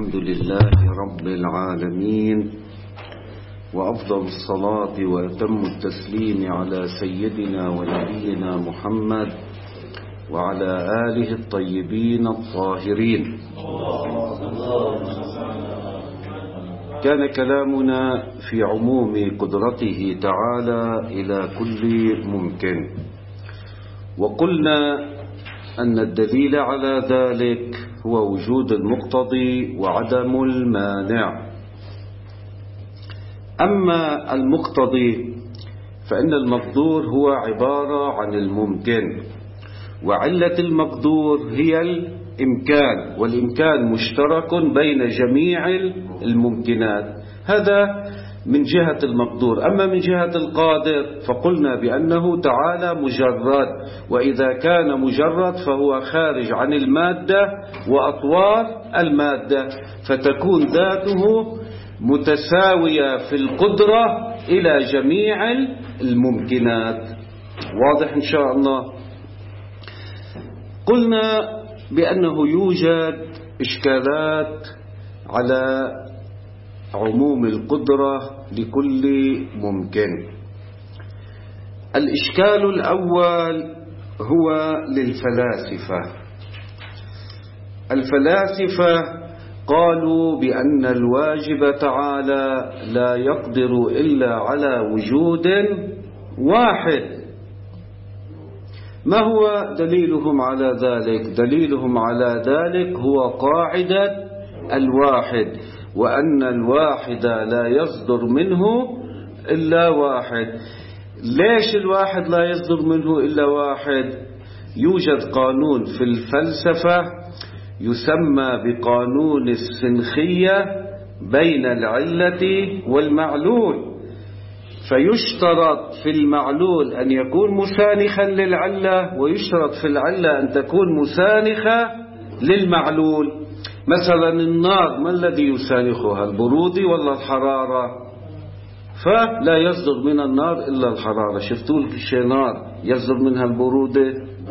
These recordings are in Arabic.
الحمد لله رب العالمين، وأفضل الصلاة وأتم التسليم على سيدنا ونبينا محمد وعلى آله الطيبين الطاهرين. كان كلامنا في عموم قدرته تعالى إلى كل ممكن، وقلنا أن الدليل على ذلك هو وجود المقتضي وعدم المانع. أما المقتضي فإن المقدور هو عبارة عن الممكن، وعلة المقدور هي الإمكان، والإمكان مشترك بين جميع الممكنات. هذا من جهة المقدور. أما من جهة القادر فقلنا بأنه تعالى مجرد، وإذا كان مجرد فهو خارج عن المادة وأطوار المادة، فتكون ذاته متساوية في القدرة إلى جميع الممكنات. واضح إن شاء الله؟ قلنا بأنه يوجد إشكالات على عموم القدرة لكل ممكن. الإشكال الأول هو للفلاسفة. الفلاسفة قالوا بأن الواجب تعالى لا يقدر إلا على وجود واحد. ما هو دليلهم على ذلك؟ دليلهم على ذلك هو قاعدة الواحد، وأن الواحد لا يصدر منه إلا واحد. ليش الواحد لا يصدر منه إلا واحد؟ يوجد قانون في الفلسفة يسمى بقانون السنخية بين العلة والمعلول، فيشترط في المعلول أن يكون مسانخا للعلة، ويشترط في العلة أن تكون مسانخة للمعلول. مثلا النار ما الذي يسانخها؟ البرودة ولا الحرارة؟ فلا يصدر من النار إلا الحرارة. شفتوا لك نار يصدر منها البرودة؟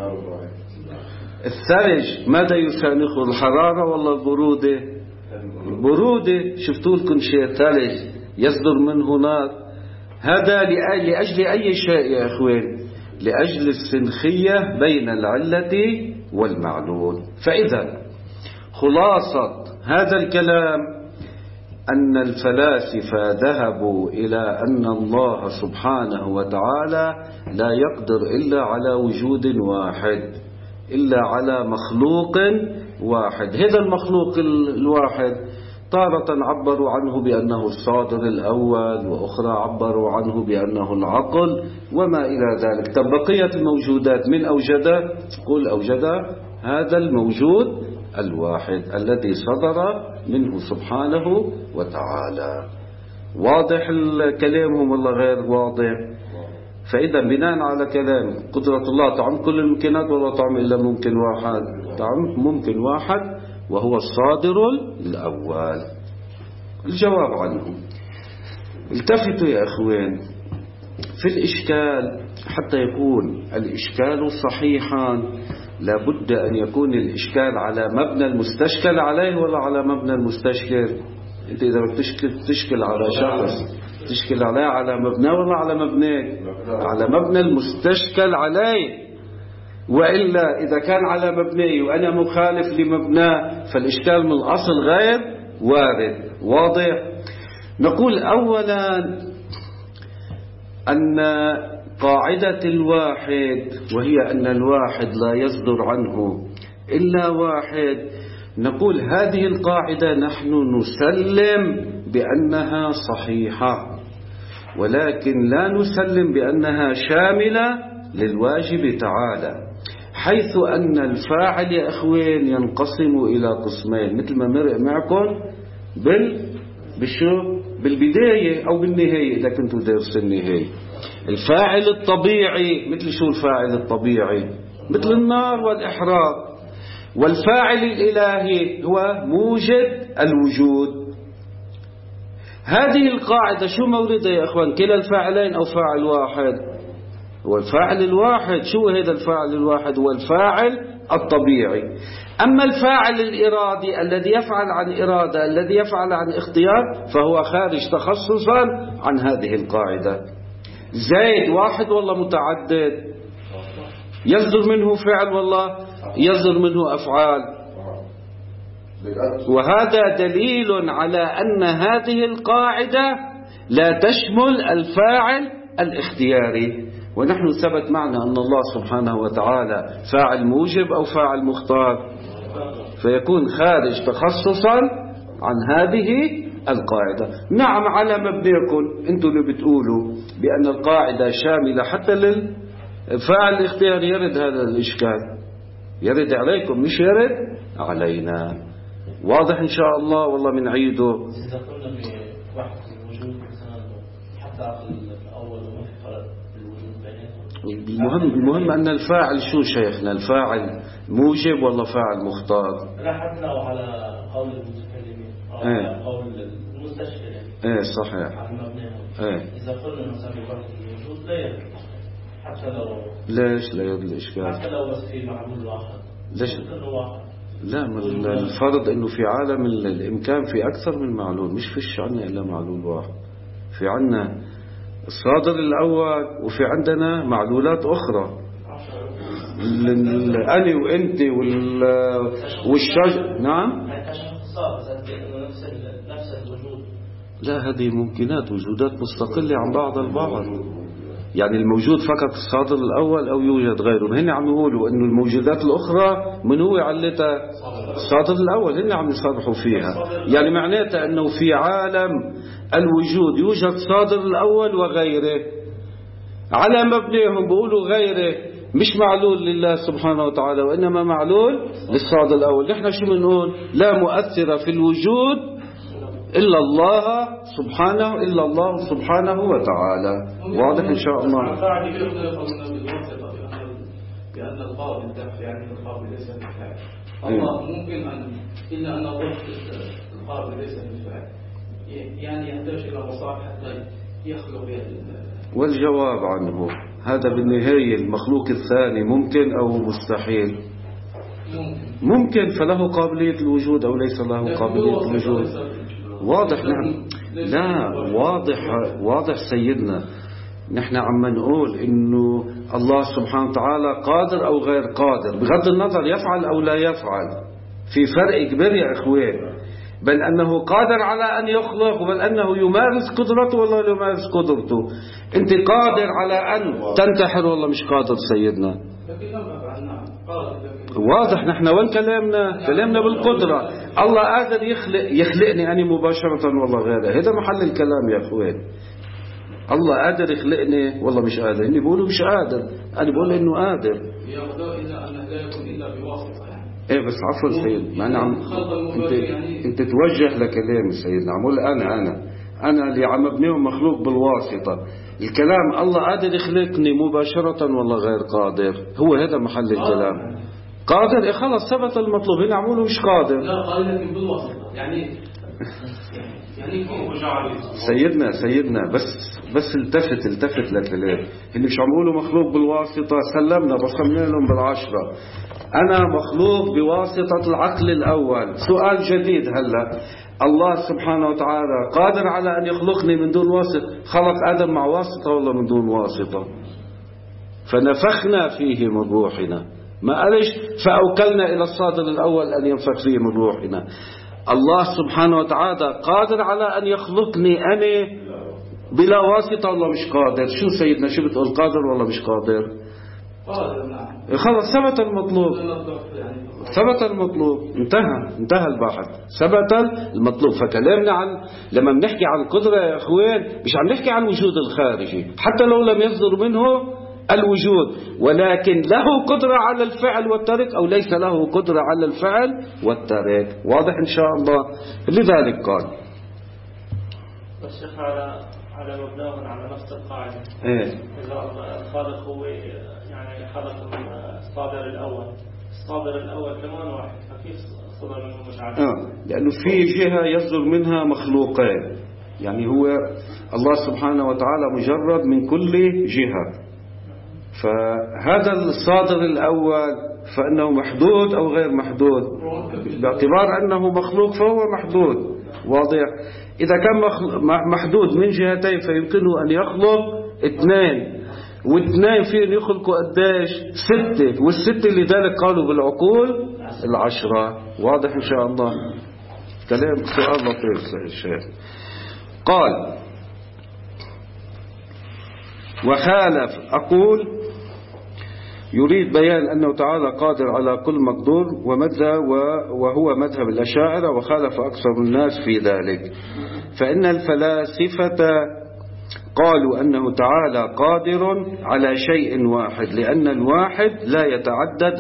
الثلج ماذا يسانخه؟ الحرارة ولا البرودة؟ البرودة. شفتوا لكم شيء ثلج يصدر منه نار؟ هذا لأجل أي شيء يا أخوان؟ لأجل السنخية بين العلة والمعلول. فإذا خلاصة هذا الكلام أن الفلاسفة ذهبوا إلى أن الله سبحانه وتعالى لا يقدر إلا على وجود واحد، إلا على مخلوق واحد. هذا المخلوق الواحد تارة عبروا عنه بأنه الصادر الأول، وأخرى عبروا عنه بأنه العقل وما إلى ذلك. بقية الموجودات من أوجد؟ قل أوجد هذا الموجود الواحد الذي صدر منه سبحانه وتعالى. واضح كلامهم ولا غير واضح؟ فإذا بناء على كلام قدرة الله تعم كل الممكنات ولا تعم إلا ممكن واحد؟ تعم ممكن واحد وهو الصادر الأول. الجواب عنه، التفتوا يا أخوان في الإشكال. حتى يكون الإشكال صحيحا لابد أن يكون الإشكال على مبنى المستشكل عليه ولا على مبنى المستشكل. أنت إذا تشكل على شخص تشكل عليه على مبنى ولا على مبنى؟ على مبنى المستشكل عليه. وإلا إذا كان على مبنى وأنا مخالف لمبنى فالإشكال من الأصل غير وارد. واضح؟ نقول أولا أن قاعدة الواحد، وهي أن الواحد لا يصدر عنه إلا واحد، نقول هذه القاعدة نحن نسلم بأنها صحيحة، ولكن لا نسلم بأنها شاملة للواجب تعالى، حيث أن الفاعل يا أخوين ينقسم إلى قسمين، مثل ما مرق معكم بالبداية أو بالنهاية إذا كنتوا درس النهاية. الفاعل الطبيعي مثل شو الفاعل الطبيعي؟ مثل النار والإحراق. والفاعل الإلهي هو موجد الوجود. هذه القاعدة شو موردها يا أخوان؟ كلا الفاعلين أو فاعل واحد؟ هو الفاعل الواحد. شو هذا الفاعل الواحد؟ هو الفاعل الطبيعي. أما الفاعل الإرادي الذي يفعل عن إرادة، الذي يفعل عن اختيار، فهو خارج تخصصا عن هذه القاعدة. زيد واحد والله متعدد، يصدر منه فعل والله يصدر منه أفعال، وهذا دليل على أن هذه القاعدة لا تشمل الفاعل الاختياري. ونحن ثبت معنا أن الله سبحانه وتعالى فاعل موجب أو فاعل مختار، فيكون خارج تخصصا عن هذه القاعدة. نعم على مبنيكم أنتم اللي بتقولوا بأن القاعدة شاملة حتى للفاعل الاختياري، يرد هذا الإشكال، يرد عليكم مش يرد علينا. واضح إن شاء الله؟ والله من عيده إذا قلنا بوحدة الوجود حتى في الأول ومحفرة الوجود بيناتهم، المهم أن الفاعل شو شيخنا؟ الفاعل موجب ولا فاعل مختار؟ لا حتى لو على قول المتكلمين أو على قول المستشفى صحيح. على مبنيهم. إذا قلنا نسمي وحدة الوجود لا يرد، حتى لو ليش لا يرد الإشكال؟ حتى لو بس في معلول واحد. ليش؟ لا، الفرض انه في عالم الامكان في اكثر من معلول، مش فيش عنا الا معلول واحد. في عنا الصادر الاول وفي عندنا معلولات اخرى، الأنا وانت والشجر. نعم نفس الوجود. لا، هذه ممكنات وجودات مستقلة عن بعض البعض. يعني الموجود فقط الصادر الأول أو يوجد غيره. هن عم يقولوا إنه الموجودات الأخرى من هو علتها الصادر الأول، هن عم يصرحوا فيها. يعني معناتها إنه في عالم الوجود يوجد صادر الأول وغيره. على مبنيهم بيقولوا غيره مش معلول لله سبحانه وتعالى، وإنما معلول للصادر الأول. نحن شو بنقول؟ لا مؤثر في الوجود إلا الله سبحانه وتعالى. واضح إن شاء الله؟ لأن القابل دفع يعني القابل ليس بالفعل. الله ممكن أن إلا أن الله القابل ليس بالفعل، يعني يحتاج إلى مصالح حتى يخلق والجواب عنه هذا بالنهاية المخلوق الثاني ممكن أو مستحيل؟ ممكن، فله قابلية الوجود أو ليس له قابلية الوجود. واضح. نعم، لا واضح سيدنا. نحن عم نقول إنه الله سبحانه وتعالى قادر أو غير قادر، بغض النظر يفعل أو لا يفعل. في فرق كبير يا إخوان، بل أنه قادر على أن يخلق، وبل أنه يمارس قدرته والله لا يمارس قدرته. أنت قادر على أن تنتحر والله مش قادر سيدنا. واضح. نحن وين كلامنا بالقدرة. الله قادر يخلقني أنا مباشرة والله غيره. هذا محل الكلام يا أخوان. الله قادر يخلقني والله مش قادر. اللي بيقولوا مش قادر، أنا بقول إنه قادر. إيه بس عفوا سيد، ما أنا أنت توجه لكلامي سيدنا. عمول أنا اللي عم ابنيه مخلوق بالواسطة. الكلام الله قادر يخلقني مباشرة والله غير قادر، هو هذا محل الكلام. قادر خلص ثبت المطلوب. هنا عموله مش قادر. لا قال لكن بالواسطة يعني سيدنا بس التفت لكلام. اللي مش عموله مخلوق بالواسطة سلمنا بصمنا لهم بالعشرة. أنا مخلوق بواسطة العقل الأول. سؤال جديد هلا، الله سبحانه وتعالى قادر على أن يخلقني من دون واسطة؟ خلق آدم مع واسطة ولا من دون واسطة؟ فنفخنا فيه من روحنا، ما قالش فأوكلنا إلى الصادر الأول أن ينفخ فيه من روحنا. الله سبحانه وتعالى قادر على أن يخلقني أنا بلا واسطة ولا مش قادر؟ شو سيدنا، شو بتقول، قادر ولا مش قادر؟ قادر. نعم. خلص ثبت المطلوب. انتهى البحث. ثبت المطلوب. فكلامنا عن لما بنحكي عن القدرة يا اخوان مش عم نحكي عن الوجود الخارجي، حتى لو لم يصدر منه الوجود، ولكن له قدرة على الفعل والترك أو ليس له قدرة على الفعل والترك. واضح إن شاء الله؟ لذلك قال الشيخ على مبناه على نفس القاعدة. إذا الخالق هو يعني خلق الصادر الأول كمان واحد، فكيف صدر منه متعدد؟ لأنه في جهة يصدر منها مخلوقين. يعني هو الله سبحانه وتعالى مجرد من كل جهة، فهذا الصادر الأول فإنه محدود أو غير محدود؟ باعتبار أنه مخلوق فهو محدود. واضح؟ إذا كان محدود من جهتين فيمكنه أن يخلق اثنين، واثنين فين يخلقوا قديش؟ 6، والستة لذلك قالوا بالعقول 10. واضح إن شاء الله؟ كلام سؤال لطيف الشيخ. قال وخالف، أقول يريد بيان أنه تعالى قادر على كل مقدور وهو مذهب الأشاعرة، وخالف أكثر الناس في ذلك. فإن الفلاسفة قالوا أنه تعالى قادر على شيء واحد، لأن الواحد لا يتعدد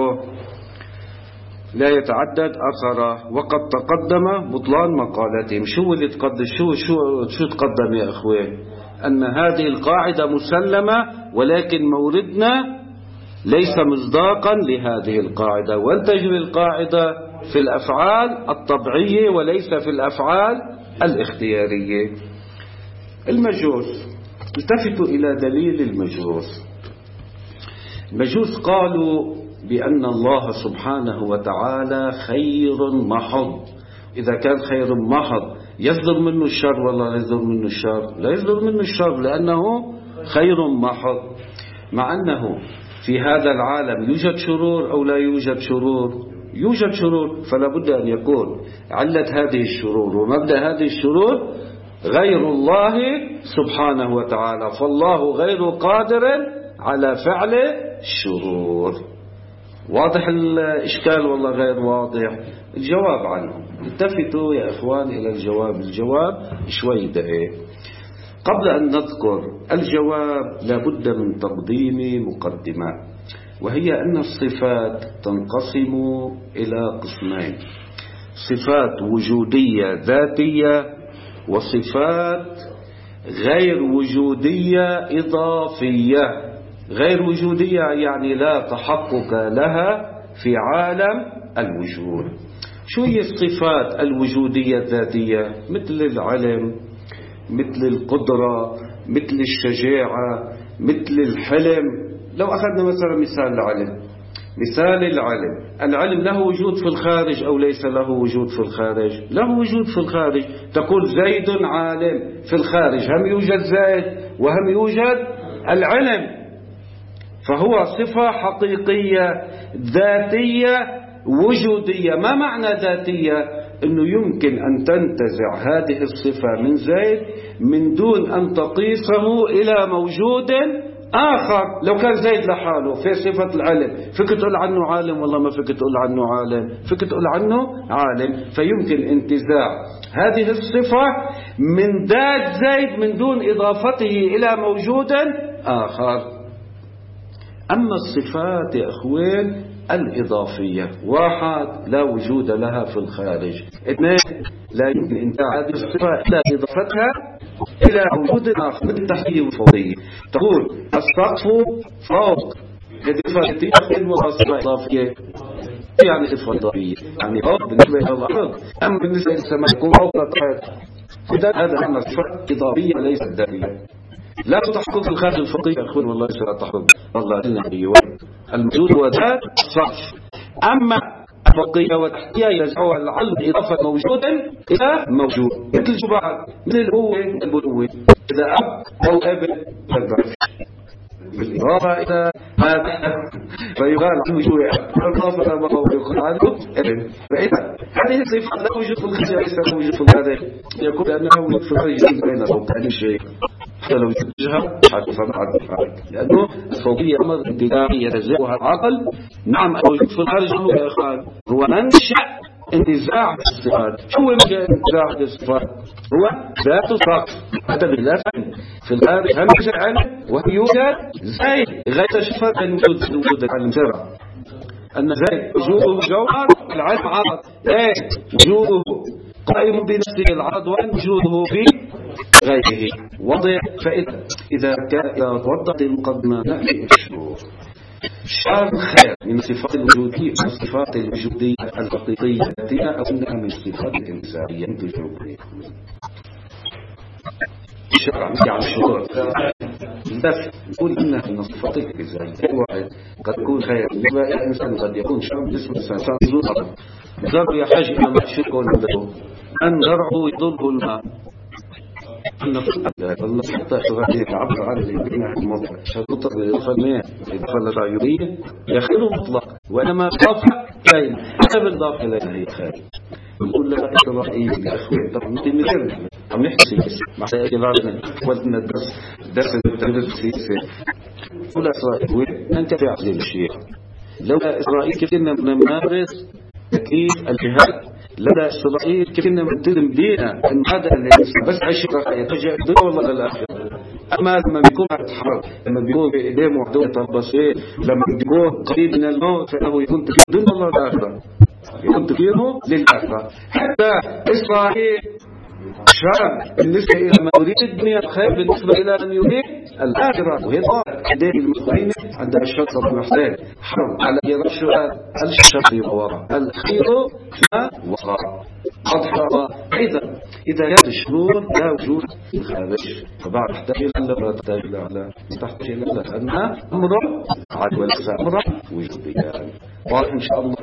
أثره، وقد تقدم بطلان مقالتهم. شو اللي تقدم؟ شو تقدم يا أخوان؟ أن هذه القاعدة مسلمة، ولكن موردنا ليس مصداقا لهذه القاعدة، وتجري القاعدة في الأفعال الطبيعية وليس في الأفعال الاختيارية. المجوس، التفتوا إلى دليل المجوس. المجوس قالوا بأن الله سبحانه وتعالى خير محض. إذا كان خير محض يصدر منه الشر ولا لا يصدر منه الشر؟ لا يصدر منه الشر لأنه خير محض. مع أنه في هذا العالم يوجد شرور أو لا يوجد شرور؟ يوجد شرور، فلا بد أن يكون علة هذه الشرور ومبدأ هذه الشرور غير الله سبحانه وتعالى، فالله غير قادر على فعل الشرور. واضح الإشكال والله غير واضح؟ الجواب عنه، التفتوا يا إخوان إلى الجواب شوي دقيق. قبل أن نذكر الجواب لابد من تقديم مقدمة، وهي أن الصفات تنقسم إلى قسمين: صفات وجودية ذاتية، وصفات غير وجودية إضافية. غير وجودية يعني لا تحقق لها في عالم الوجود. شو هي الصفات الوجودية الذاتية؟ مثل العلم، مثل القدرة، مثل الشجاعة، مثل الحلم. لو أخذنا مثلا مثال العلم له وجود في الخارج أو ليس له وجود في الخارج؟ له وجود في الخارج. تقول زيد عالم، في الخارج هم يوجد زيد وهم يوجد العلم، فهو صفة حقيقية ذاتية وجودية. ما معنى ذاتية؟ أنه يمكن أن تنتزع هذه الصفة من زيد من دون أن تقيسه إلى موجود آخر. لو كان زيد لحاله في صفة العلم، فيك تقول عنه عالم؟ والله ما فيك تقول عنه عالم، فيك تقول عنه عالم. فيمكن انتزاع هذه الصفة من ذات زيد من دون إضافته إلى موجود آخر. أما الصفات يا أخوين الإضافية: واحد، لا وجود لها في الخارج. اثنين، لا يمكن انتزاع هذه الصفة إلا إضافتها إلى وجود آخر، مثل التحية والفوضية. تقول السقف فوق، هذه صفة إضافية. يعني صفة إضافية يعني فوق بالنسبة إلى الأرض، أما بالنسبة للسماء يكون فوق تحت. هذا معنى صفة إضافية ليست ذاتية. لا تحقق الخارج الفقهي يا أخوان، والله لا تحقق. الله الموجود هو ذات السقف. أما الفقهية والتحتية يجعلها العلم إضافة موجود إلى موجود، مثل الجبال، مثل الهوة البنوة. إذا أب أو أب بالإضافة إلى هذا فيقال عنه جوع، بالإضافة إلى ما هو يقال عنه ابن. فإذا هذه الصفة لا وجود في الخارج وليس له وجود في الخارج، يقول أنه وجود في الخارج بين صوتين شيء. حتى لو يتجهها حتى فمعرف، لأنه الصوتية أمر ابتدائي يتجاوها العقل. نعم الوجود في الخارج هو يا إخوان هو منشأ انتزاع الصفات. شو منشأ انتزاع الصفات؟ هو ذات السقف. حتى بالله في الخارج هم يوجد علم وهم يوجد زيد غير صفة وجود العلم سبع. أن زيد وجوده جوهر، العلم عرض. وجوده قائم بنفسه العرض، وأن وجوده في غيره وضع. فإذا توضحت المقدمة نأتي الشروط. شعار خير من الصفات الوجودية، من الصفات الوجودية الحقيقية التي أو أنها من الصفات الإنسانية الوجودية. شعار عن الشروط بالذات نقول إنها من صفاتك الفزاعية. واحد قد يكون خير بالنسبة إنسان، قد يكون شر بالنسبة لإنسان زوجة. زرع يحاج إلى ما شرك عنده أن زرعه يضره الماء. الله حتى شغله يعبر عن الإنسان المطلق شرطة بالإضافة إضافة العيوبية يخير مطلق، وإنما إضافة إليه هذا بالإضافة إليه هي خير. نقول لك إسرائيل الأخوة طب نحن مثل عم نحكي مع إسرائيل ودنا درس السياسة. نقول إسرائيل أنت في عقل الشيء لولا إسرائيل كيف كنا نمارس تكليف الجهاد، لدى إسرائيل كيف كنا نلتزم دينا إن هذا اللي بس عشرة يتجه الدنيا والله للآخرة. أما لما بيكون حرب، لما بيكون بإيديه معدومة البصير، لما بيكون قريب من الموت فإنه يكون تفكير الدنيا والله للآخرة، يكون تفكيره للآخرة. حتى إسرائيل شر بالنسبة إلى ما يريد الدنيا الخير بالنسبة إلى من يريد الآخرة. وهي قدام المسلمين عند الشرط المحسن حرب على يرشها الشر وراء الخير ما وراء أضحى. إذا كان الشرور لا وجود الخارج فبعد تحتاج إلى تحتاج إلى أنها أمر عاد وليس أمر وجوديا. وإن شاء الله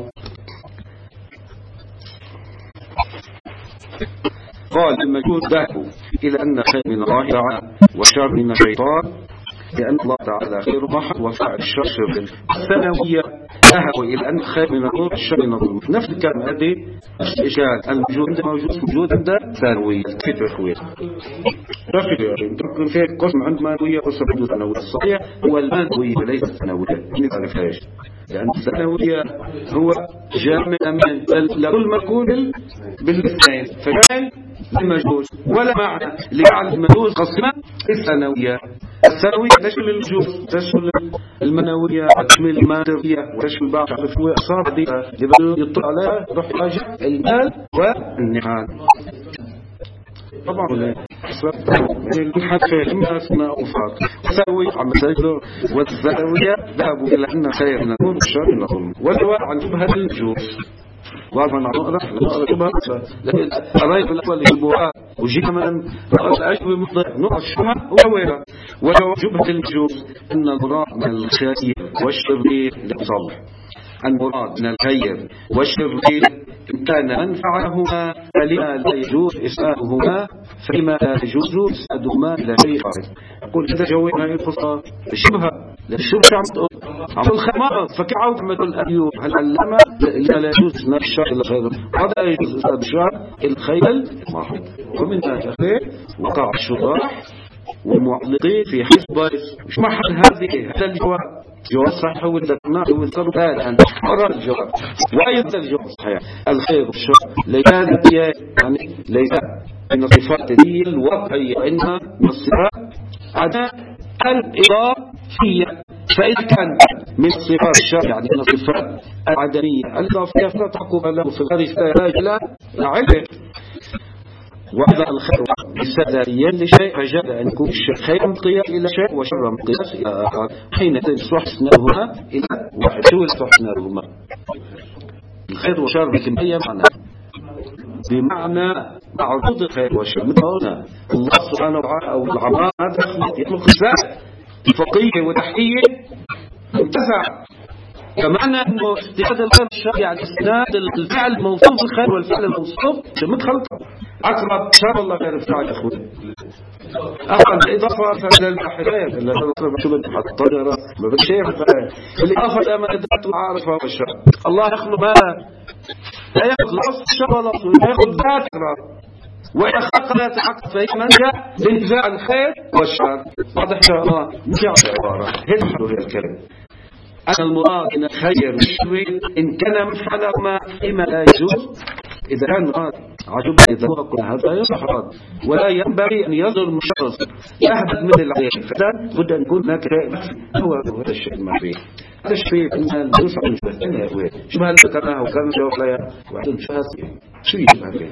قال المجهود ذهبوا إلى أن خير من الله تعالى وشر من الشيطان، لأن الله تعالى خير محض وفعل الشر الثانوية ذهبوا إلى أن خير من النور الشر من الظلم. نفس الكلام هذه الإشكال الموجود موجود عند ثانوية كيف أخوي تقول في قسم عند مانوية قسم عند ثانوية. الصحيح هو المانوية وليس الثانوية. نعرف ليش؟ لأن الثانوية هو جامع من لكل مقول بالاثنين فكان المجوز ولا معنى لجعل المجوز قسمة الثانوية. الثانوية تشمل الجوز، تشمل المنوية، تشمل المادرية، وتشمل بعض الفوق أصاب دي اللي يطلع عليها روح راجع المال والنعال. طبعا ولا حتى إما أسماء أفراد الثانوية عم تجده والثانوية ذهبوا إلى أن خير من النور والشر من الظلم والجواب عن شبهة الجوز. وعرفنا نعرف لكن الرأي الأول يجيبوها وجينا من الأشبه مطلق نوع الشبهة هو ويرا ولو شبهة الجوز أن المراد من الخير والشرير لصالح. المراد من الخير والشرير إن كان منفعهما فلما لا يجوز إساءتهما فلما لا يجوز إساءتهما إلى شيء آخر. قل هذا جوابنا الخصام الشبهة الشبهة عم الخمار فكعود عمد الأيوب هل علم لا يجوز من الشر إلى خير هذا يجوز إساءة الشر الخيل محض. ومن الأخير وقع الشراح والمعلقين في حسبة مش محل هذا الجواب جواب صحيح وذكرناه وذكروا الآن أرى الجواب وأيضا الجواب صحيح. الخير والشر يعني ليس من الصفات دي الواقعية وإنما من الصفات عدا الإضافية. فإذا كان من صفات الشر يعني من الصفات العدمية الإضافية فلا تحكم له في الغريب فيحتاج إلى علم. وهذا الخير ليس ذاتيا لشيء فجاء أن يكون الشيء خير من قياس إلى شيء وشر من قياس إلى آخر حين تحسنهما إلى واحد. شو تحسنهما؟ الخير والشر بكمية معنى بمعنى معروض الخير والشر مثلنا الله سبحانه وتعالى أو العمار هذا يخلق الذات الفقيه والتحقيق انتزع كمعنى أنه استعادة الخير والشر يعني استناد الفعل الموصوف بالخير والفعل الموصوف متخلطة أقرب شر الله خير الفعل أخوي أقل الإضافة إلى الحرير اللي نصر مشوبة الطجرة ما بكشير الإضافة إلى ما أدت وعارف هذا الشر. الله يخلق ما لا يخلق الشر ولا يخلق ذات وإذا خلق لا يتحقق فهي منجا لانتزاع الخير والشر. واضح شاء الله مش عبارة هذا الكلام. أنا المراد أن الخير والشر إن كان مفعلهما فيما لا يجوز. إذا كان مراد عجب إذا هو هذا يصح ولا ينبغي أن يظهر مشخص يهبط من العين فلا بد أن يكون هناك هو هذا الشيء المعروف. هذا الشيء أن الجزء من الثانية هو شو ما ذكرناه وكان جواب لا وعدم شهادة شو يسمى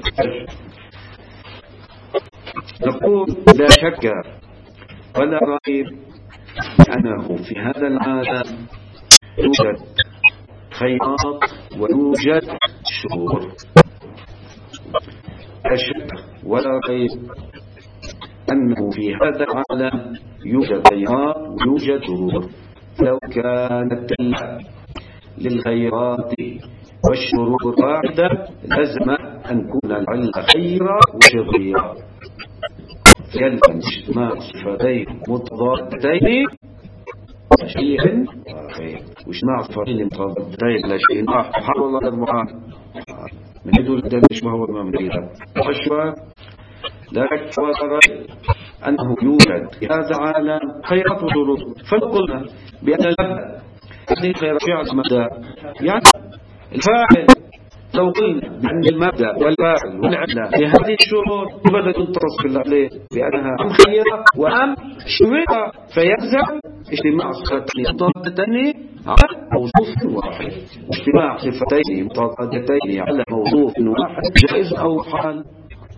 نقول لا شك ولا ريب أنه في هذا العالم يوجد خيرات ويوجد شرور. لا شك ولا ريب أنه في هذا العالم يوجد خيرات ويوجد شرور. لو كانت للخيرات والشرور واحدة لازم أن تكون العلة خيرة وشريرة، فيلزم اجتماع صفتين متضادتين شيء خير، واجتماع صفتين متضادتين لا شيء آخر. والله المعان من يدل الدلش ما هو المام ليلة وحشوة لا شك وضرر أنه يوجد في هذا العالم خيرات وشرور. فقلنا بأن المبدأ هذه خير فعل مبدأ، يعني الفاعل لو قلنا بأن المبدأ والفاعل والعلة لهذه الشرور بدأ تنتصف الله بأنها أم خيرة وأم شريرة، فيلزم اجتماع صفتين متضادتين على موصوف واحد. اجتماع صفتين متضادتين على موصوف واحد جائز أو حال.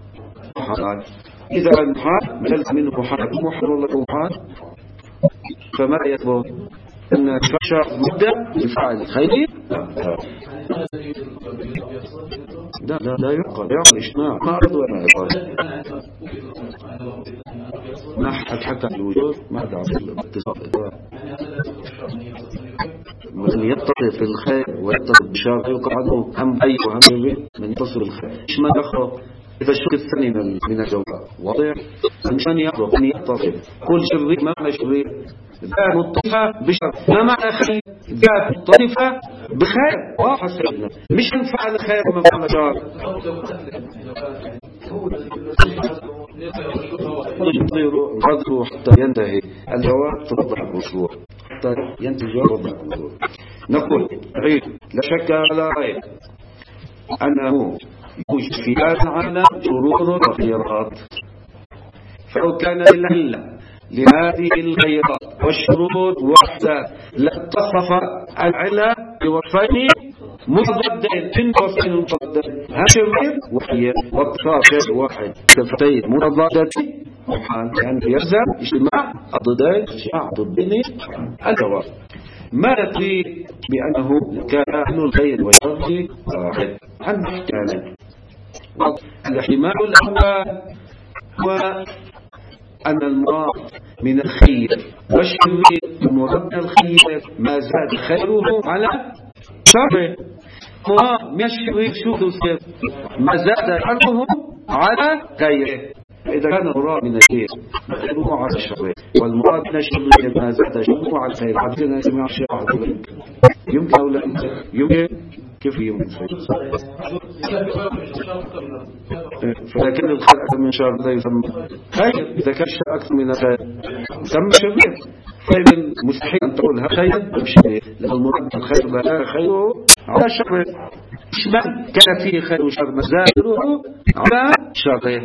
إذا المحال ملزم منه حال محال ولا محال، فما يثبت أن الفشار مبدأ الفاعل الخيري لا يعقل اجتماع ما أرد ولا يقال ما حتى الوجود ما دعس الاتصال من يتصف الخير ويتصف بشار يوقع عنه هم أي وهم يبي من يتصف الخير إيش ما يخرج إذا الشق الثاني من الجواب واضح. الإنسان يخرج أن يتصف كل شرير ما معنى شرير ذات متصفة بشر ما معنى خير ذات متصفة بخير واحد سيدنا مش نفعل الخير وما معنى شر ينتظر حتى ينتهي الجواب توضح المشروع حتى ينتهي توضح المشروع. نقول عيد لا شك ولا ريب أنه يوجد في هذا العالم شرور وخيرات، فلو كان للعلة لهذه الخيرات والشرور وحدة لاتصف العلة بوصفين متضادين من وصفين متضادين هاشمين وخير واتصاف شيء واحد صفتين متضادتين وحال، يعني يلزم اجتماع الضدين اجتماع ضدين الجواب. ما ندري بأنه كان الخير والشر واحد عن احتمالين. الاحتمال الأول هو أن المراد من الخير والشر المراد الخير ما زاد خيره على شره، مراد من الشر شر ما زاد شره على خيره. إذا كان المراد من الخير خيره على الشر والمراد من الشر ما زاد شره على الخير حدثنا جميع الشر يمكن أو لا يمكن كيف يمكن فلكن الخير أكثر من شر لا يسمى خير. إذا كان الشر أكثر من الخير يسمى شرير، فإذا مستحيل أن تقول هذا خير شرير لأن المراد الخير لا خيره على شر. إشمال كان فيه خير وشر مزاده على شر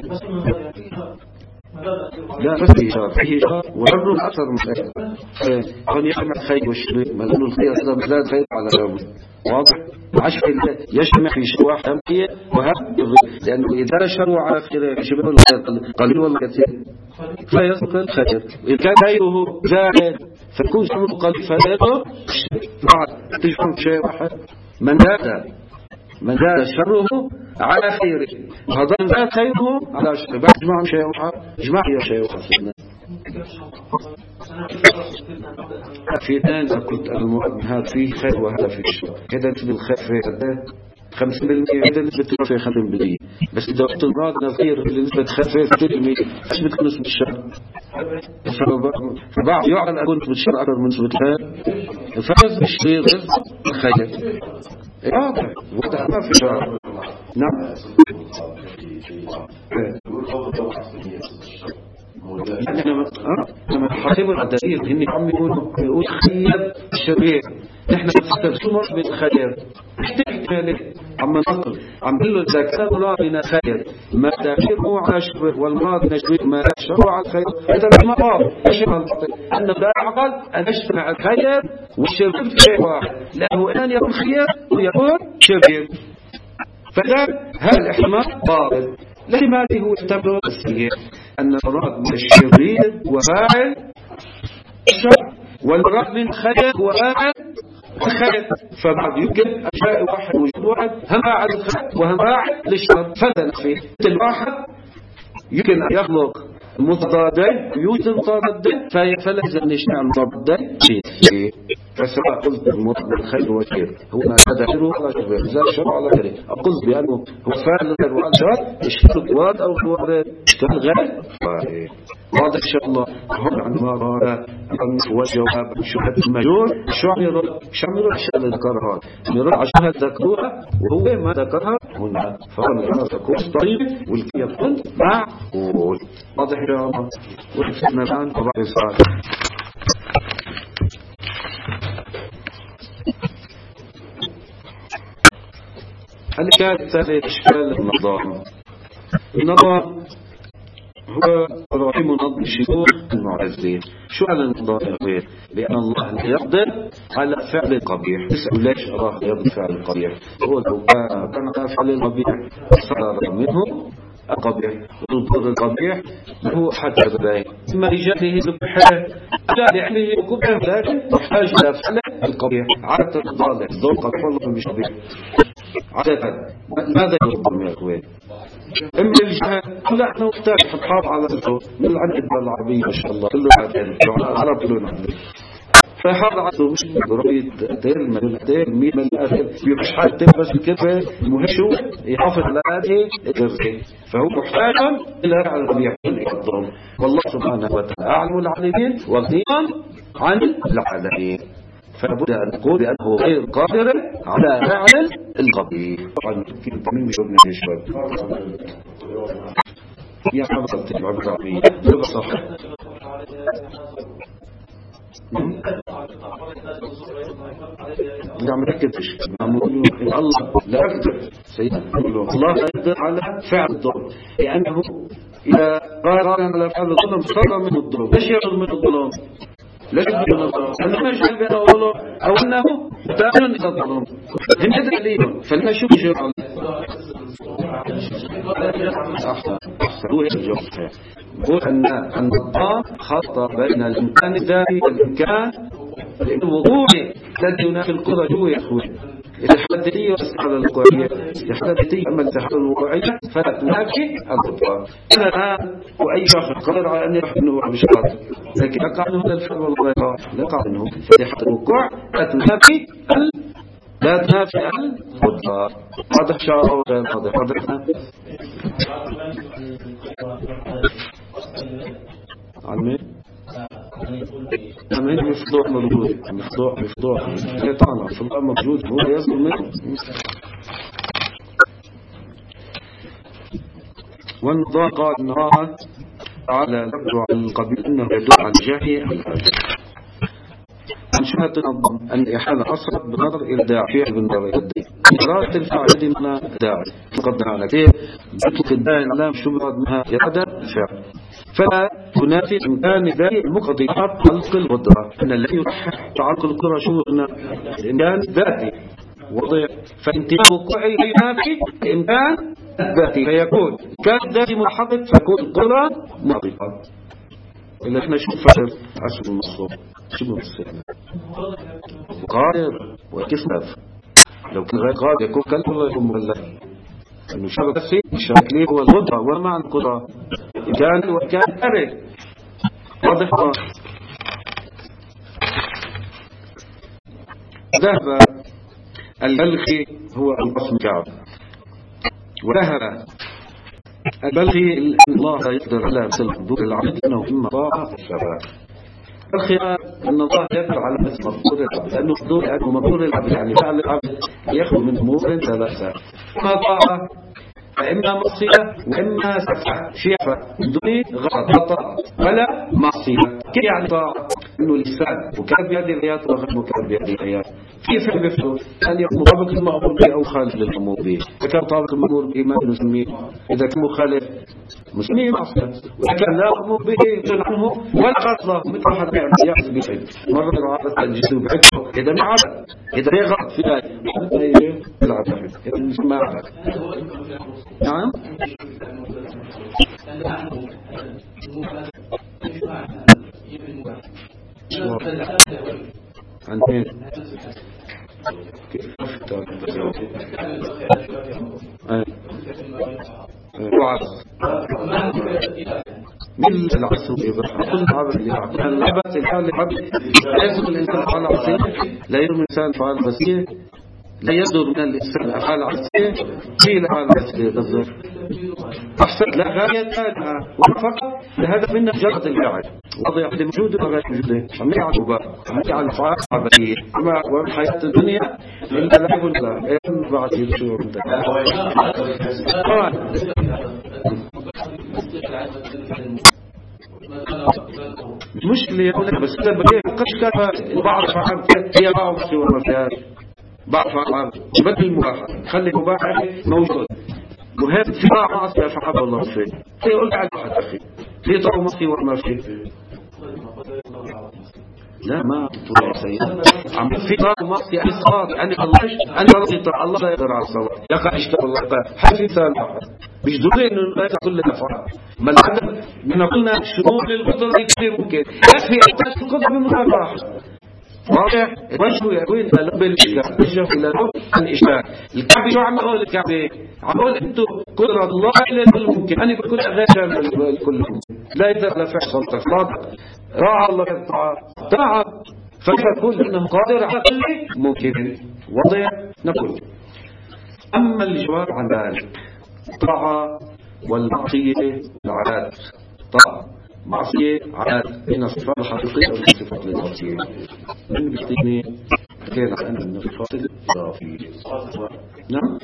لا بس فيه شر وشر أكثر من خير قد يجمع الخير والشر ما لأنه الخير إذا مزاد خير على شر واضح. عشر يجمع في شر واحد أمكية وهذا لأنه إذا شر على خير يشبه الخير قليل ولا كثير فيسبق الخير. إذا كان خيره زائد فيكون شر قليل فيسبق تجمع شيء واحد من زاد شره على خيره هذا زاد خيره على شره بعد جمع شيء واحد جمع شيء واحد. في اثنين قلت المراد هذا فيه خير وهذا فيه شر، هذا نسبة الخير في هذا 50% هذا نسبة الشر في 50%، بس إذا قلت المراد الخير نسبة خير في 60% ايش بتكون نسبة الشر؟ فبعض يعلم أن نسبة الشر أكثر من نسبة الخير فنسبة الشر الخير واضح ما في شر. نعم لما حسب الدليل إني عم يقول خير الشرير نحن نفكر شو مرض بالخير نحتاج عم نقل عم نقول له إذا كان مراد من الخير ما داخله على الشر والمراد من الشر ما داخله على الخير هذا المراد أن لا عقل أن يجتمع الخير والشر في شيء واحد له أن يكون خير ويكون شرير، فذلك هذا الاحتمال باطل. الاحتمال هو احتمال السيء أن المراد من الشرير وفاعل الشر والمراد من خير وفاعل الخير، فبعد يمكن أشياء واحد وجود واحد هم فاعل الخير وهم فاعل للشر. فذا نخفي الواحد يمكن أن يخلق متضادين يوجد متضادين فلا يلزم نجتمع متضادين شيء فسواء قلت المطلق الخير والخير هو ما تدعيره على شبه زال شرع على غيره أقول بأنه هو فعل غير وعلى شرع اشتغل الواد أو الواد اشتغل غير واضح إن شاء الله هم عن ما رأى أن وجواب شبهة المجهول شو عم يرد الشيء اللي ذكرها يرد على شبهة ذكروها وهو ما ذكرها هنا فقال تكون طيب والكي يكون معقول واضح يا الله وحفظنا الآن طبعا رسالة الإشكال الثالث إشكال النظام هو رحيم نظم شيوخ المعتزلين. شو على النظام الغير؟ لأن الله لا يقدر على فعل القبيح. اسألوا ليش الله يقدر فعل القبيح؟ هو لو كان على فعل القبيح صار منه القبيح والضر القبيح هو حتى ذلك إما رجاله ذبحه لعله وكبه لكن تحتاج إلى فعل القبيح عادة الضالة ضر قبيح والله مش قبيح عادة ماذا يرضم يا أخوان إما الجهة لا احنا نحتاج حطاب على الضوء من العدد العربية ما شاء الله كله عدد العرب كلهم عدد فهذا عنده مش رؤية دير المدير مين من الأهل بيبقى حال تلبس الكفة مهشو يحافظ على هذه الجزء فهو محتاج إلى الربيع الإقدام والله سبحانه وتعالى أعلم العالمين وغنيا عن العالمين فلابد أن نقول بأنه غير قادر على فعل القبيح طبعا كيف مين بيشوفني يا شباب يا حضرتك عبد العالمين يبقى صح لا مركزش نقول الله لا يقدر سيدنا الله لا يقدر على فعل الظلم لأنه إذا قال على فعل الظلم صار من الظلم ليش يقدر من الظلم ليش يقدر من الظلم أنه يجعل بأنه ظلم أو أنه دائما إلى الظلم هم دليلهم فلما شو بيجر أحسن هو يجب يقول أن الله خط بين الإمكان الذاتي والإمكان الوضوعي الذي ينافي القدرة هو يا أخوي الحدثية والاستحالة الوقوعية الحدثية أما الاستحالة الوقوعية فلا تنافي القدرة أنا الآن وأي شخص قدر على أن يحب أنه مش قادر لكن أقع أنه هذا الفعل والله لا قع أنه فاستحالة الوقوع لا تنافي القدرة واضح شعر أو غير واضح واضح عمي عمي مفضوح موجود مفضوح طالع في الأمر موجود هو يصدر منه والنظام قال إن الله تعالى يدعو عن القبيل إنه يدعو عن جهه عن شهادة النظام أن إحالة أصرف بنظر إلى داعي بالنظر إلى الدين إرادة الفاعل من داعي فقدنا على كثير بطلق الداعي العلام شبهة منها إرادة الفاعل فلا تنافي إمكان ذلك المقتضي خلق القدرة أن الذي يرحح تعلق القدرة شو قلنا الإمكان ذاتي وضع فانتهاء وقوعي ينافي الإمكان الذاتي فيكون كان ذاتي محقق فيكون القدرة محققة إلا إحنا شوف فشل عشر المصروف شو بنصير قادر وكسنف لو كان غير قادر يكون كلب الله يكون مغلق أنه شبك السيء الشبك ليه هو القدرة وما عن القدرة كان وكان كره واضح ذهب البلخي هو القسم كعب وذهب البلخي الله لا يقدر على مثل حدود العبد لأنه إما طاعة الشباب الخيار أن الله يقدر على مثل مقدور العبد لأنه حدود لأنه مقدور العبد يعني فعل العبد يخرج من أمور ثلاثة ما طاعة فإما معصية وإما سفح شيفة دوني غلط خطأ ولا معصية كيف يعني طاعة إنه لسان وكان بيدي الآيات وغير مكان بيدي الآيات كيف يفعل أن يكون مطابق المأمور به أو خالف للمأمور به إذا كان طابق المأمور به ما نسميه إذا كان مخالف مسميه معصية وإذا كان لا مأمور به يقول عنه ولا غلط مثل واحد يعرف بشيء مرة رأى الجسد بعده إذا ما عرف إذا يغلط في ذلك يلعب إذا مش ما عرف نعم عن مين كيف من كل العصر كل العبث اللي يعمل العبث الحال العبث لا يصدر الإنسان على عصيه، لا يرمي الإنسان فعل بسيء، لا يصدر من الإنسان أفعال عصيه في الأفعال عصيه بالضبط. أحسن لا غاية لها وفقط لهذا من مجرد الفعل وضع لموجود وغير موجود عملي على الأباء عملي على الأفعال عبثية ومن حياة الدنيا إلا لعب الله بعد يلشوا من مشكلة يقول لك بس أنا بدي قشكة بعض فعل هي بعض سوى ما فيهاش بعض فعل بدل المباح خلي المباح موجود وهذا في طاعة معصية فحب الله فيه يقول على واحد أخي في طاعة معصية وما فيه لا ما طلع سيد عم في طاعة معصية أنا أنا رضيت الله لا يقدر على الصلاة يقع اشتغل الله حيث إنسان مش ضروري إنه لا كل الأفعال ما الهدف من قلنا شروط للقدرة كثير ممكن يكفي أساس القدرة بمتابعة واضح وجهه يكون لب الإشكال وجهه إلى لب الإشكال الكعبة شو عم أقول الكعبة عم أقول أنتم قدرة الله إلى كل ممكن أنا بكل أغاشا الكل لا يدر لا فعل صلت صادق راعى الله طاعة فيقول أنه قادر على كل ممكن واضح نقول أما الجواب عن ذلك طاعة والمعصية العادات طاعة معصية عادات بين الصفات الحقيقية والصفات الإضافية من بيستثني كان عن الصفات الإضافية نعم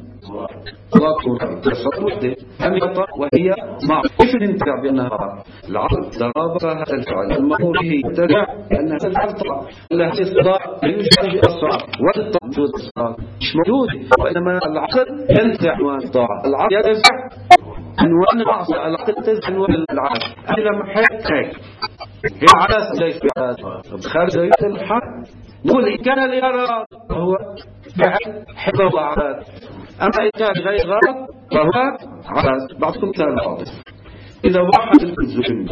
صلاة وحدة أميطة وهي مع كيف ننتبع بأنها العقل ضرابة هذا الفعل المأمور به تدع لأن هذا الفعل طاعة لها إصداء لا يوجد الصلاة والطاعة وجود الصلاة مش موجود وإنما العقل ينزع أنواع الطاعة العقل ينزع أنواع المعصية العقل تنزع أنواع العادة أنا لما حيث هيك هي عادة ليس بعادة خارج ليس الحق نقول إن كان الإرادة فهو فعل حفظ العادات أما إن كان غير غلط فهو عادة بعضكم كان غلط إذا واحد الزوجين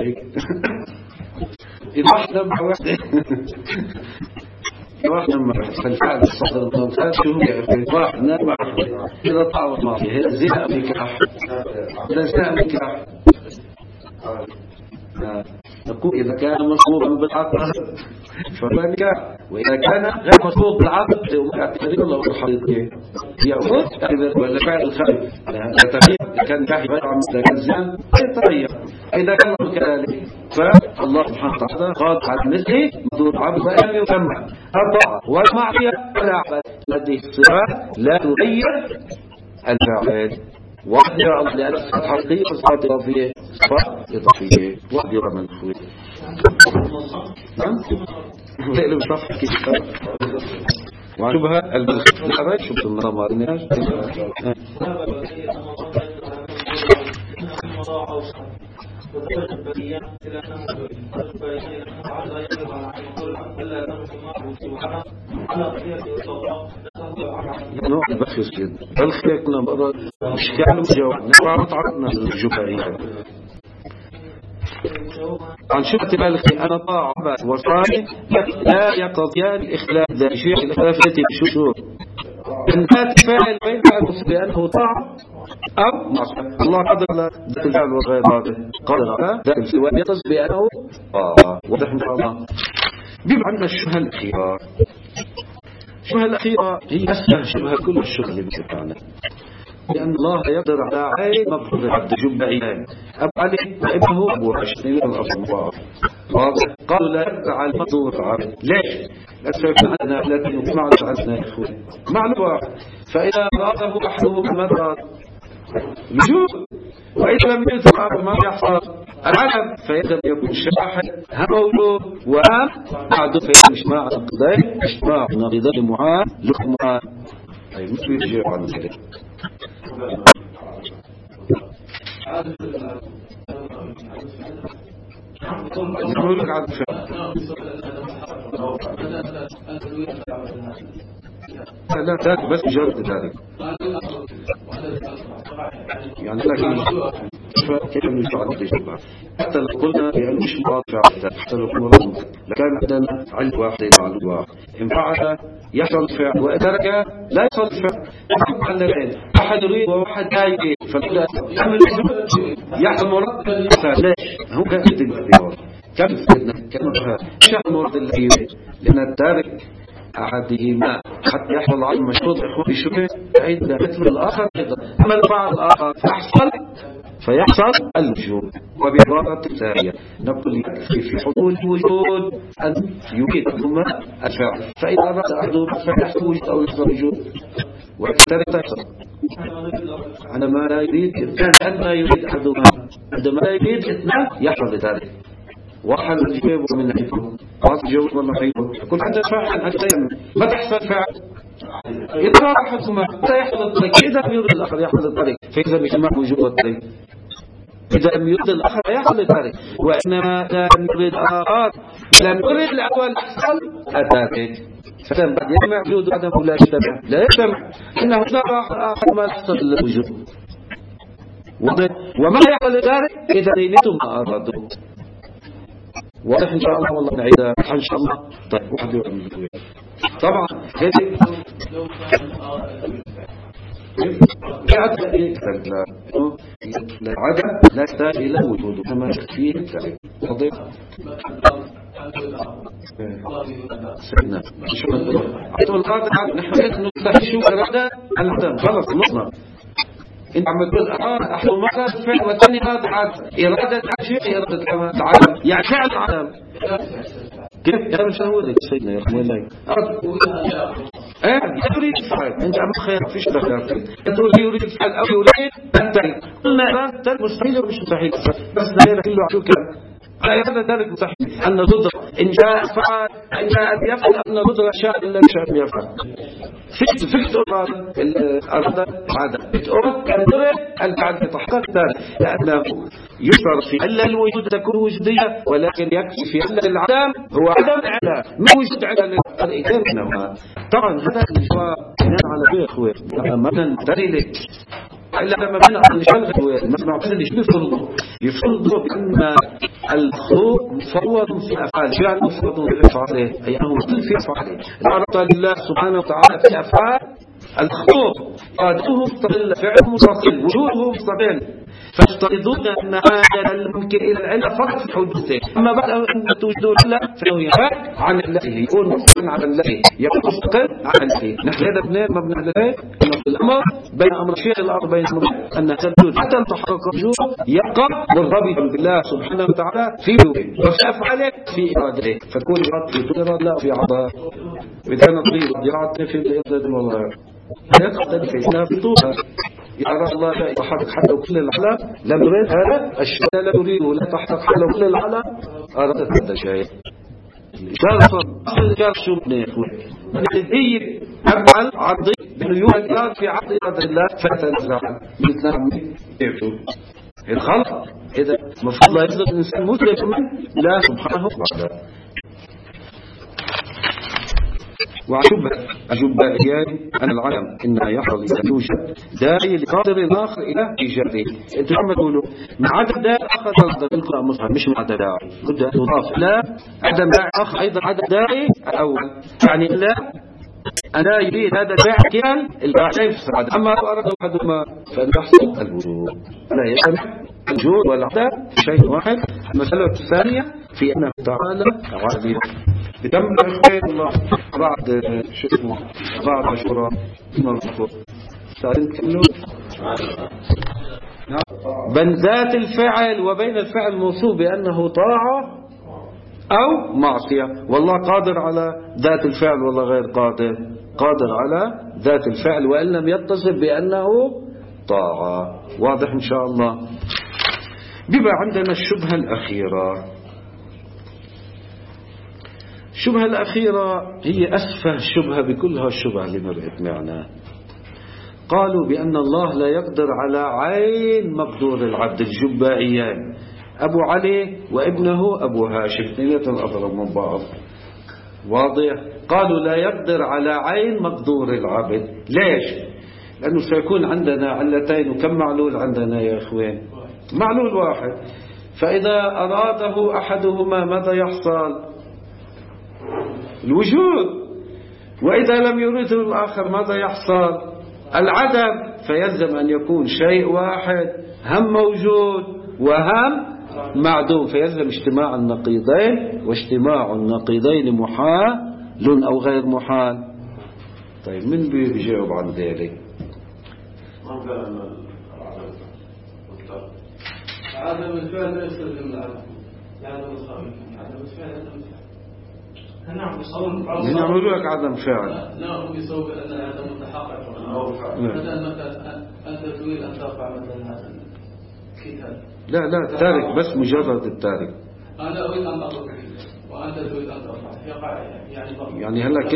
إذا واحد لما واحدة واحد لما فالفعل الصدر الضمثال شو هو يعرف واحد نام واحد إذا طعوت معطيه زنا بكاح إذا زنا بكاح نقول إذا كان مصروفا بالعقل فهو نكاح وإذا كان غير مصروف بالعقل يعتبر الله الحقيقي يعود ولا فعل الخارج يتغير كان نكاح غير عن كان زنا يتغير إذا كان كذلك فالله سبحانه وتعالى قاد على مثله مدور عبد لم يسمى الطاعة والمعصية ولا عبد هذه الصفات لا تغير الفعل وحده لأن الحقيقية صفات إضافية صفات إضافية وحده منفوية نعم تقلب صفحة كيف شبهة البخاري شبهة النظام الناس نوع بخس جدا الخير كنا بقرأ مش كعلم جواب نفعل تعرضنا للجبائية عن شبهة الخير أنا طاعة وصالح لا يقضيان إخلاف ذا شيء الإخلاف التي بششور إن هذا فاعل بين فعل بأنه طاعة أو معصية الله قدر على ذات الفعل وغير هذا قدر على ذات الفعل يقصد بأنه ونحن الله بمعنى الشبهة الأخيرة الشبهة الأخيرة هي أسهل شبهة كل الشبهة اللي بتفعلنا لأن الله يقدر على عين مفروض عبد جبعين أبو علي وابنه أبو رشد الأصمار واضح قالوا لا يقدر على المطور عبد ليش؟ أسفل عندنا التي نسمعت عندنا إخوة معلومة فإذا أراده أحدهم مرة وجود وإذا لم يتبع ما يحصل العلم فإذا يكون شاحن هموله وأم بعد فإذا مجماع القضاء اجتماع نقضاء معان لخمعان أي مثل يجيب عن ذلك نقول لك عن لا بس جرد ذلك يعني لكن كيف نفعل التجربة حتى لو قلنا بأنه مش مقاطع حتى لو قلنا لكان عندنا علم واحد مع الواحد إن فعل يحصل الفعل وإن ترك لا يحصل الفعل أحد يريد وواحد لا يريد فالأولى يحصل مرض ليش هو قاعد الاختيار كم شاء المرض الذي لأن التارك أحدهما حتى يحصل على المشروط إخواني شبه عند مثل الآخر أيضا. أما الفعل الآخر فيحصل الوجود. وبعبارة ثانية نقول في حصول الوجود أن يريد أحدهما الفعل، فإذا أراد أحدهما فيحصل الوجود أو يحصل الوجود، والثالث يحصل عندما لا يريد كان لا يريد أحدهما، عندما لا يريد اثنان يحصل ذلك. واحد الجواب من ناحيته واحد الجواب من ناحيته، كل حتى فاعل حتى ما تحصل فاعل إذا أحدهما لا يحصل الطريق، إذا لم يريد الآخر يحصل الطريق، فإذا بجمع وجود الطريق. إذا لم يريد الآخر يحصل الطريق، وإنما لم يريد الآخر لم يريد الأول يحصل الطريق. فإذا بعد يجمع وجود عدم لا يجتمع، لا يجتمع إنه آخر ما يحصل الوجود. وما يحصل الطريق إذا ليلتم ما أرادوا. واضح إن شاء الله، والله نعيدها إن شاء الله. طيب واحد يقول طبعا هذه العدم لا يحتاج إلى وجود كما فيه التعريف. واضح سيدنا شو القاعدة نحن نستحشو إرادة العدم خلاص مصنع. انت عم تقول احد مرة فعل والثاني هذا إرادة شيء إرادة العدم، يعني فعل العدم كيف يا مش هقول لك سيدنا يا اخوان الله يريد فعل انت عم خير فيش تغير تقول يريد فعل او يريد انت قلنا إرادة مستحيل ومش مستحيل، بس غير كله شو كان لا هذا ذلك مستحيل أن ندرك إن جاء فعل إن جاء يفعل أن ندرك شاء إلا شاء يفعل. فكت أراد عدم أراد أن ندرك الفعل يتحقق ذلك، لأنه يشعر في أن الوجود تكون وجودية، ولكن يكفي في أن العدم هو عدم علة ما وجود علة للإنسان. طبعا هذا الجواب على شيء أخوي مثلا دليل إلا لما بنا نشغل نسمع بس اللي يفرضوا بأن الخوف مفوض في أفعاله. شو يعني مفوض في أفعاله؟ أي أنه مطلوب في أفعاله. العرض لله سبحانه وتعالى في أفعال الخوف قادته مستقل، فعله مستقل، وجوده مستقل، فافترضون أن هذا الممكن إلى العلة فقط في حدوثه. أما بعد أن توجدوا العلة فإنه ينفك عن التي يكون مستقل عن التي يكون مستقل عن التي. نحن هذا بنين مبنى عليه أن الأمر بين أمر الشيء الأرض بين أمر أن تجد حتى تحقق وجوده يبقى مرغبا بالله سبحانه وتعالى في وجوده وفي أفعاله في إرادته، فتكون إرادته لا في عضاء وإذا نطير إرادته في الإرادة والله لا تختلف إنها في طولها. يرى الله لا يحقق حتى كل العالم لم يريد هذا الشيء لا يريده لا تحقق حتى كل العالم أرادت هذا الشيء. أصل شو بني هي أفعل عرضي بأنه يوجد في عرض إرادة الله فتنزع مثل يعرفوا الخلق. إذا مفروض لا يصدق الإنسان مدرك من لا سبحانه وتعالى. وأجب إياه أن العالم إنما يحصل إذا يوجد داعي لقادر آخر إلى إيجاده. أنتم عم تقولوا مع عدم داعي آخر تلقى مصحف مش مع عدم داعي بد أن يضاف لا عدم داعي آخر أيضا عدم داعي الأول، يعني لا أنا يريد هذا الداعي كان الداعي في السعادة. أما أراد أحدهما فأن يحصل الوجود لا يجمع الوجود والعدم شيء واحد. المسألة الثانية في أنه تعالى عالي بتم خير الله بعد شكوه بعد عشرة مرفوع سألت كله بين ذات الفعل وبين الفعل الموصوف بأنه طاعة أو معصية. والله قادر على ذات الفعل والله غير قادر على ذات الفعل وإن لم يتصف بأنه طاعة. واضح إن شاء الله. بيبقى عندنا الشبهة الأخيرة. الشبهة الأخيرة هي أسفه شبهة بكلها الشبهة اللي مرقت معنا. قالوا بأن الله لا يقدر على عين مقدور العبد. الجبائيان أبو علي وابنه أبو هاشم اثنين أضرب من بعض. واضح. قالوا لا يقدر على عين مقدور العبد. ليش؟ لأنه سيكون عندنا علتين. وكم معلول عندنا يا إخوان؟ معلول واحد. فإذا أراده أحدهما ماذا يحصل؟ الوجود. وإذا لم يريده الآخر ماذا يحصل؟ العدم. فيلزم أن يكون شيء واحد هم موجود وهم معدوم، فيلزم اجتماع النقيضين، واجتماع النقيضين محال أو غير محال. طيب من بيجاوب عن ذلك؟ عدم الفعل لا يستلزم العدم، عدم الفعل عدم الفعل. نعم يقولوا لك عدم فعل. لا هم يسووا بأن العدم متحقق. مثلا أنت تريد أن ترفع مثلا هذا الكتاب. لا التارك بس مجرد التارك. أنا أريد أن أرفع وأنت تريد أن ترفع يقع يعني هلا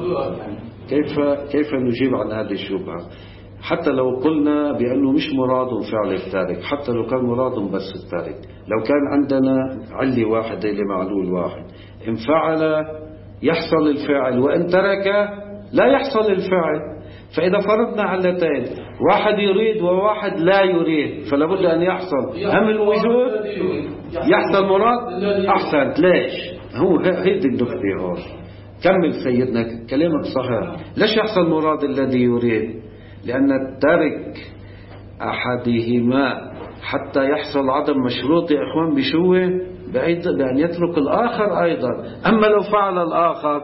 كيف نجيب عن هذه الشبهة؟ حتى لو قلنا بأنه مش مراد فعل التارك، حتى لو كان مراد بس التارك، لو كان عندنا علة واحدة لمعلول واحد، إن فعل يحصل الفعل، وإن ترك لا يحصل الفعل. فإذا فرضنا علتين، واحد يريد وواحد لا يريد، فلا بد أن يحصل هم الوجود يحصل مراد. أحسنت. ليش؟ هو هيدي النقطة هون. كمل سيدنا كلامك صحيح. ليش يحصل مراد الذي يريد؟ لأن الترك أحدهما حتى يحصل عدم مشروط يا إخوان بشوه بأن يترك الآخر أيضا. أما لو فعل الآخر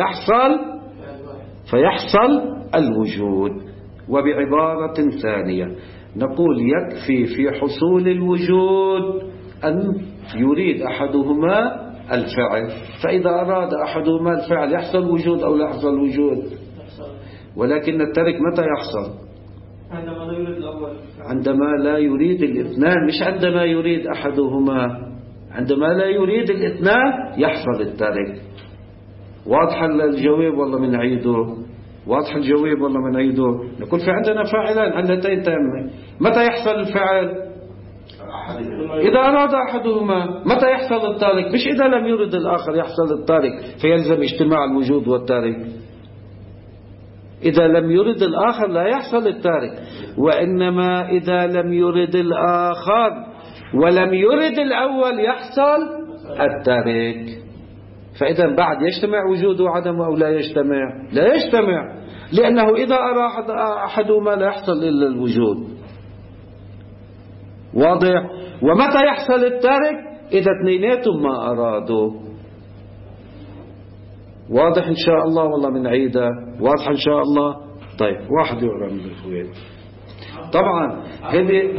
فيحصل الوجود. وبعبارة ثانية نقول يكفي في حصول الوجود أن يريد أحدهما الفعل، فإذا أراد أحدهما الفعل يحصل وجود أو لا يحصل وجود. ولكن الترك متى يحصل؟ عندما لا يريد الاثنان، مش عندما يريد أحدهما. عندما لا يريد الاثنان يحصل الترك. واضح الجواب والله من عيده؟ واضح الجواب والله من عيده؟ نقول في عندنا فاعلان علتين تامة. متى يحصل الفعل؟ إذا أراد أحدهما. متى يحصل التارك؟ مش إذا لم يرد الآخر يحصل التارك فيلزم اجتماع الوجود والتارك. إذا لم يرد الآخر لا يحصل التارك، وإنما إذا لم يرد الآخر ولم يرد الأول يحصل التارك. فإذا بعد يجتمع وجود وعدم أو لا يجتمع؟ لا يجتمع، لأنه إذا أراد أحدهما لا يحصل إلا الوجود. واضح؟ ومتى يحصل التارك؟ إذا اثنيناتهم ما أرادوا. واضح إن شاء الله والله من عيدة؟ واضح إن شاء الله؟ طيب واحد يقرأ من الأخوات. طبعا هذه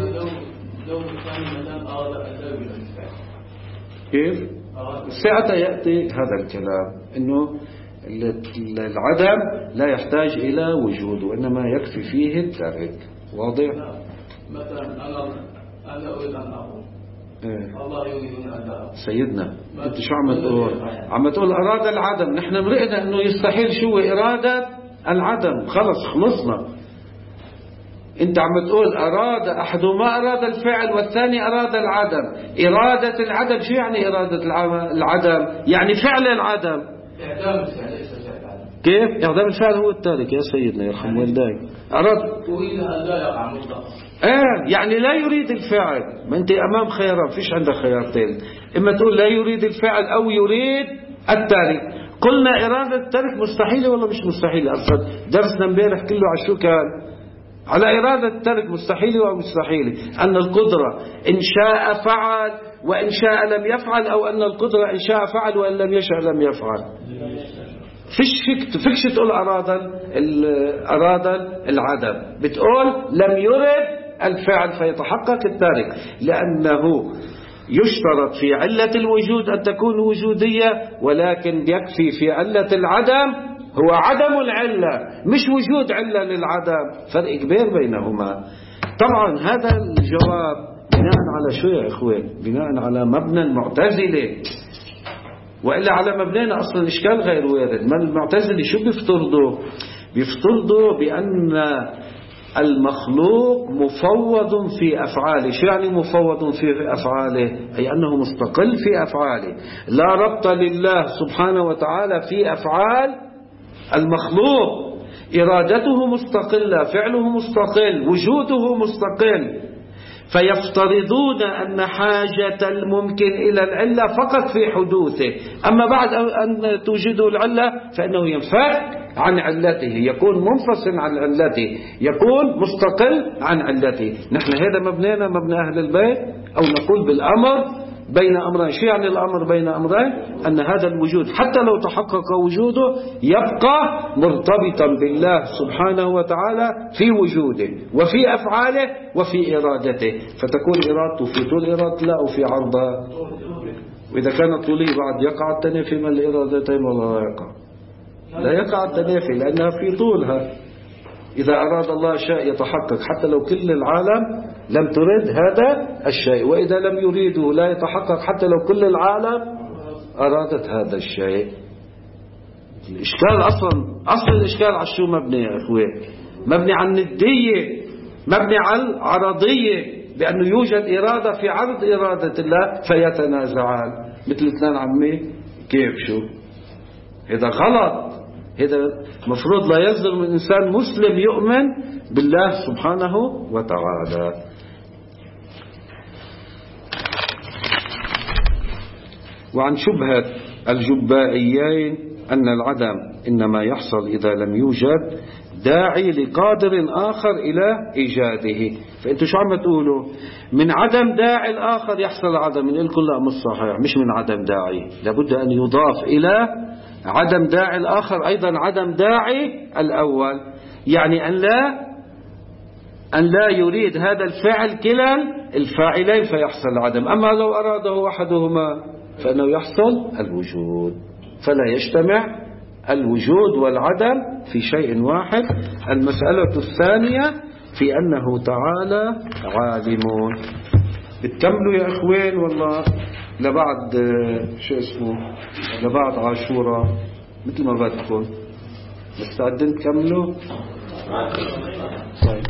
كيف؟ ساعتها يأتي هذا الكلام إنه العدم لا يحتاج إلى وجود وإنما يكفي فيه الترك. واضح؟ مثلا أنا أريد أن أقول الله يريد أن أقول. سيدنا أنت شو عم تقول؟ عم تقول أراد العدم. نحن مرئنا إنه يستحيل شو إرادة العدم. خلصنا. أنت عم تقول أراد أحدهما أراد الفعل والثاني أراد العدم. إرادة العدم شو يعني إرادة العدم؟ يعني فعل العدم. إعدام الفعل ليس فعل العدم. كيف؟ إعدام الفعل هو التارك يا سيدنا يرحم والديك. أريد أن لا يقع مطلقا. يعني لا يريد الفعل. ما أنت أمام خيارات، فيش عندك خيارتين. إما تقول لا يريد الفعل أو يريد التارك. قلنا إرادة التارك مستحيلة ولا مش مستحيلة؟ أصلا درسنا امبارح كله على شو كان؟ على إرادة الترك مستحيلة ومستحيلة. أن القدرة إن شاء فعل وإن شاء لم يفعل، أو أن القدرة إن شاء فعل وإن لم يشاء لم يفعل. فيش تقول أراد العدم، بتقول لم يرد الفعل فيتحقق التارك، لأنه يشترط في علة الوجود أن تكون وجودية، ولكن يكفي في علة العدم هو عدم العلة مش وجود علة للعدم. فرق كبير بينهما. طبعا هذا الجواب بناء على شو يا إخوان؟ بناء على مبنى المعتزلة، وإلا على مبنينا أصلا إشكال غير وارد. ما المعتزلة شو بيفترضوا؟ بيفترضوا بأن المخلوق مفوض في أفعاله. شو يعني مفوض في أفعاله؟ أي أنه مستقل في أفعاله، لا ربط لله سبحانه وتعالى في أفعال المخلوق. إرادته مستقلة، فعله مستقل، وجوده مستقل. فيفترضون أن حاجة الممكن إلى العلة فقط في حدوثه، أما بعد أن توجده العلة فإنه ينفك عن علته، يكون منفصل عن علته، يكون مستقل عن علته. نحن هذا مبنينا مبنى أهل البيت، أو نقول بالأمر بين أمرين. شو يعني الأمر بين أمرين؟ أن هذا الوجود حتى لو تحقق وجوده يبقى مرتبطا بالله سبحانه وتعالى في وجوده وفي أفعاله وفي إرادته، فتكون إرادته في طول إرادة الله وفي عرضها. وإذا كانت طولية بعد يقع التنافي من الإرادتين ولا لا يقع؟ لا يقع التنافي لأنها في طولها. إذا أراد الله شيء يتحقق حتى لو كل العالم لم تريد هذا الشيء، وإذا لم يريده لا يتحقق حتى لو كل العالم أرادت هذا الشيء. الإشكال أصل الإشكال على شو مبني يا أخوي؟ مبني على الندية، مبني على العرضية، بأنه يوجد إرادة في عرض إرادة الله فيتنازعان مثل اثنين عمي. كيف شو؟ هذا غلط. هذا مفروض لا يصدر من إنسان مسلم يؤمن بالله سبحانه وتعالى. وعن شبهة الجبائيين أن العدم إنما يحصل إذا لم يوجد داعي لقادر آخر إلى إيجاده. فأنتوا شو عم تقولوا؟ من عدم داعي الآخر يحصل العدم. من لكم لا مش صحيح، مش من عدم داعي، لابد أن يضاف إلى عدم داعي الآخر أيضا عدم داعي الأول، يعني أن لا يريد هذا الفعل كلا الفاعلين فيحصل العدم. أما لو أراده أحدهما فإنه يحصل الوجود، فلا يجتمع الوجود والعدم في شيء واحد. المسألة الثانية في أنه تعالى عالم. بتكملوا يا أخوين والله لبعد شو اسمه لبعد عاشوراء مثل ما بدكم. مستعدين تكملوا؟ طيب